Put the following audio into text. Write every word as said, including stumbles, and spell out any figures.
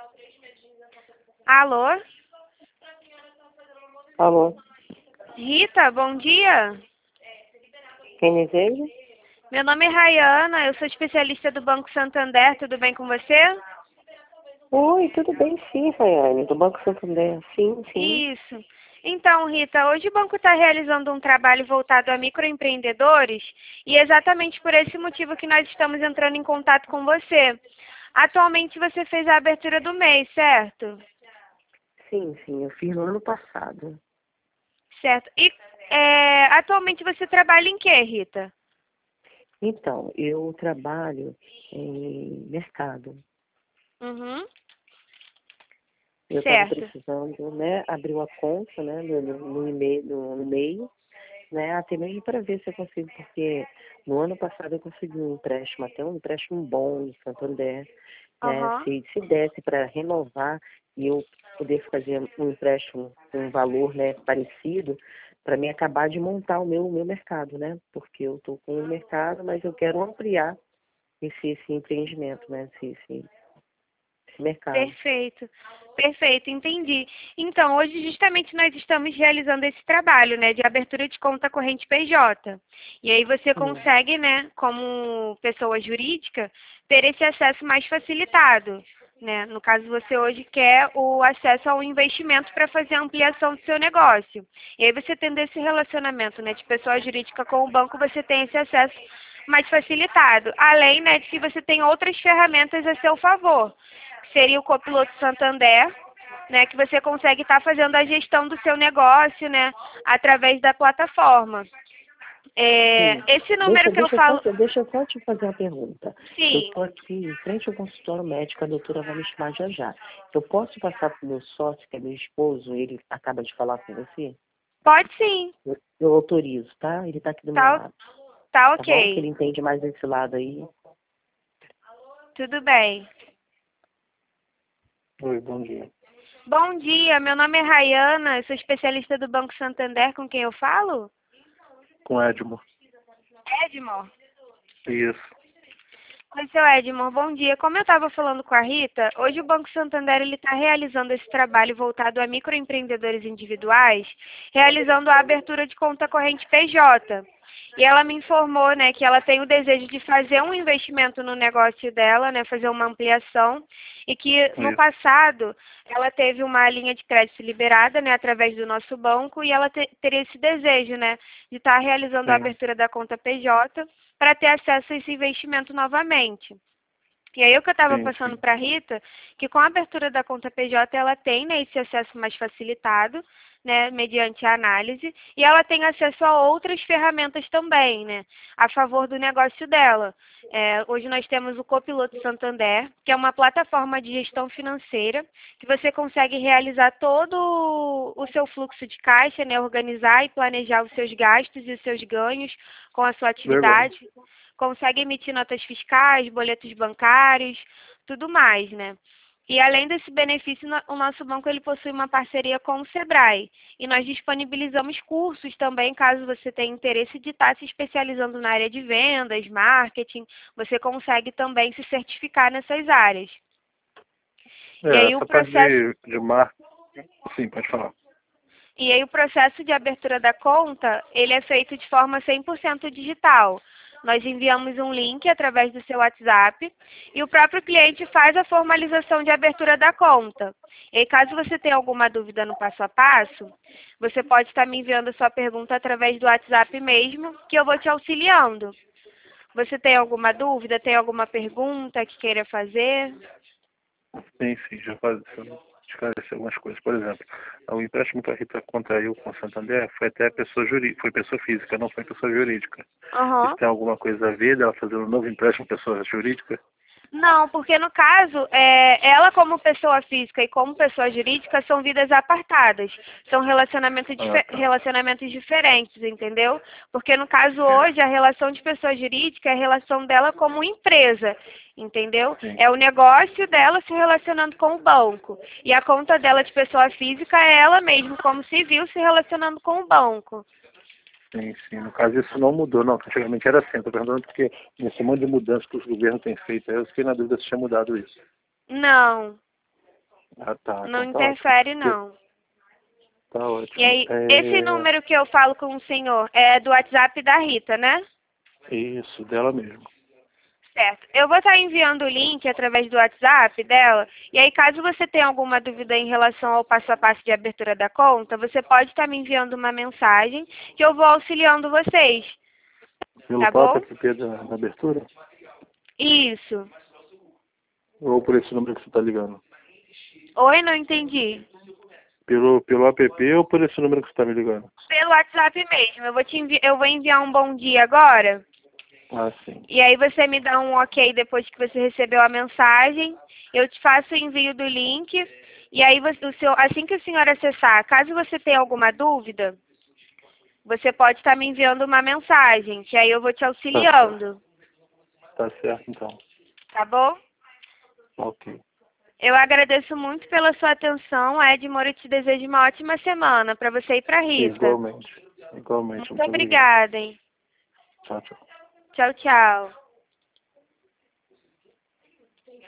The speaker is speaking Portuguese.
Alô? Alô, Rita, bom dia. quem deseja? Meu nome é Rayana, eu sou especialista do Banco Santander, tudo bem com você? Oi, tudo bem sim, Rayane, do Banco Santander. Sim, sim. Isso. Então, Rita, hoje o banco está realizando um trabalho voltado a microempreendedores e é exatamente por esse motivo que nós estamos entrando em contato com você. Atualmente você fez a abertura do mês, certo? Sim, sim, eu fiz no ano passado. Certo. E é, atualmente você trabalha em quê, Rita? Então, eu trabalho em mercado. Uhum. Eu estava Certo. precisando, né, abrir uma conta, né, no, no, e-mail, no, no e-mail, né, até mesmo para ver se eu consigo, porque no ano passado eu consegui um empréstimo, até um empréstimo bom no Santander, né, Aham. se, se desse para renovar e eu poder fazer um empréstimo com um valor, né, parecido, para mim acabar de montar o meu, meu mercado, né, porque eu estou com o mercado, mas eu quero ampliar esse, esse empreendimento, né, esse, esse, esse mercado. Perfeito, perfeito, entendi. Então, hoje justamente nós estamos realizando esse trabalho, né, de abertura de conta corrente P J. E aí você Hum, consegue, né, como pessoa jurídica, ter esse acesso mais facilitado, né? No caso, você hoje quer o acesso ao investimento para fazer a ampliação do seu negócio. E aí você tendo esse relacionamento, né, de pessoa jurídica com o banco, você tem esse acesso mais facilitado. Além, né, de que você tem outras ferramentas a seu favor, seria o Copiloto Santander, né, que você consegue estar fazendo a gestão do seu negócio, né, através da plataforma. É, sim. esse número Deixa, que eu deixa, eu só, falo, deixa eu só te fazer uma pergunta. Eu sim, estou aqui em frente ao consultório médico, a doutora vai me chamar já já. Eu posso passar para o meu sócio, que é meu esposo, ele acaba de falar com você? pode sim, Eu, eu autorizo, tá? Ele está aqui do meu tá, lado, tá tá bom? Que ele ok, entende mais desse lado aí. tudo bem. Oi, bom dia. Bom dia, meu nome é Rayana, eu sou especialista do Banco Santander, com quem eu falo? Com Edmo. Edmor. Isso. Oi, seu Edmor, bom dia. Como eu estava falando com a Rita, hoje o Banco Santander está realizando esse trabalho voltado a microempreendedores individuais, realizando a abertura de conta corrente P J. E ela me informou, né, que ela tem o desejo de fazer um investimento no negócio dela, né, fazer uma ampliação, e que no Isso. passado ela teve uma linha de crédito liberada, né, através do nosso banco, e ela te- teria esse desejo, né, de estar realizando a Sim. abertura da conta P J para ter acesso a esse investimento novamente. E aí o que eu estava Sim, passando sim. para a Rita, que com a abertura da conta P J ela tem, né, esse acesso mais facilitado, né, mediante a análise, e ela tem acesso a outras ferramentas também, né, a favor do negócio dela. É, hoje nós temos o Copiloto Santander, que é uma plataforma de gestão financeira, que você consegue realizar todo o seu fluxo de caixa, né, organizar e planejar os seus gastos e os seus ganhos com a sua Legal. atividade, consegue emitir notas fiscais, boletos bancários, tudo mais, né? E além desse benefício, no- o nosso banco ele possui uma parceria com o Sebrae. E nós disponibilizamos cursos também, caso você tenha interesse de estar se especializando na área de vendas, marketing, você consegue também se certificar nessas áreas. E É, aí o essa parte processo, de, de marketing, sim, pode falar. e aí o processo de abertura da conta, ele é feito de forma cem por cento digital. Nós enviamos um link através do seu WhatsApp e o próprio cliente faz a formalização de abertura da conta. E aí, caso você tenha alguma dúvida no passo a passo, você pode estar me enviando a sua pergunta através do WhatsApp mesmo, que eu vou te auxiliando. Você tem alguma dúvida? Tem alguma pergunta que queira fazer? Sim, sim, já faz esclarecer algumas coisas. Por exemplo, o empréstimo que a Rita contraiu com o Santander foi até pessoa jurídica, foi pessoa física, não foi pessoa jurídica. Isso Aham. tem alguma coisa a ver dela fazer um novo empréstimo pessoa jurídica? Não, porque no caso, é, ela como pessoa física e como pessoa jurídica são vidas apartadas. São relacionamentos, Ah, dife- tá. relacionamentos diferentes, entendeu? Porque no caso Sim, hoje, a relação de pessoa jurídica é a relação dela como empresa, entendeu? sim, É o negócio dela se relacionando com o banco. E a conta dela de pessoa física é ela mesma, como civil, se relacionando com o banco. sim, sim. No caso, isso não mudou, não. Antigamente era assim. Estou perguntando porque nesse monte de mudanças que os governos têm feito, aí eu fiquei na dúvida se tinha mudado isso. Não. Ah, tá. Não Então tá interfere, ótimo. não. Tá ótimo. E aí, É... esse número que eu falo com o senhor é do WhatsApp da Rita, né? Isso, dela mesmo. Certo. Eu vou estar enviando o link através do WhatsApp dela. E aí, caso você tenha alguma dúvida em relação ao passo a passo de abertura da conta, você pode estar me enviando uma mensagem que eu vou auxiliando vocês. Pelo Tá próprio bom? app da, da abertura? Isso. Ou por esse número que você está ligando? Oi, não entendi. Pelo, pelo app ou por esse número que você está me ligando? Pelo WhatsApp mesmo. Eu vou, te envi eu vou enviar um bom dia agora. Ah, sim. E aí você me dá um ok depois que você recebeu a mensagem. Eu te faço o envio do link. E aí, você, o seu, assim que o senhor acessar, caso você tenha alguma dúvida, você pode estar me enviando uma mensagem, que aí eu vou te Tá certo. auxiliando. Tá certo, então. Tá bom? Ok. Eu agradeço muito pela sua atenção, Edmore. Eu te desejo uma ótima semana para você e para Rita. Igualmente. Igualmente. Muito Muito obrigado. obrigada, hein? Tchau, tchau. Tchau, tchau.